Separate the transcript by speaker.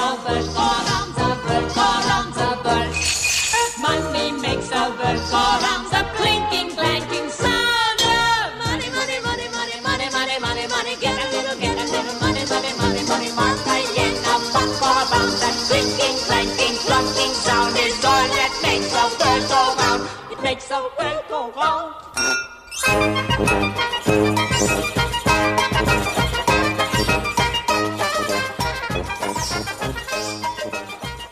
Speaker 1: world go round, the world go round, the world. Money makes the world go round, the clinking, clanking sound of money, money, money, money, money, money, money, money. Get a little money, money, money, money, money. Mark the yen, a buck go round, the clinking.